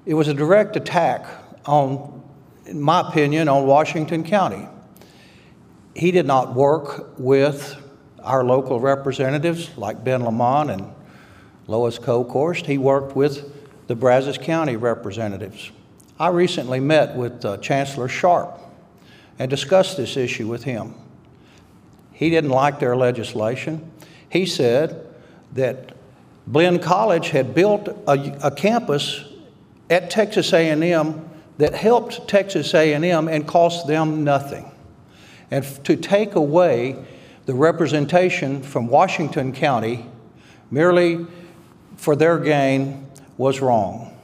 It was a direct attack on, in my opinion, on Washington County. He did not work with our local representatives like Ben Lamont and Lois Kolkhorst. He worked with the Brazos County representatives. I recently met with Chancellor Sharp and discussed this issue with him. He didn't like their legislation. He said that Blinn College had built a campus at Texas A&M that helped Texas A&M and cost them nothing. And to take away the representation from Washington County merely for their gain was wrong.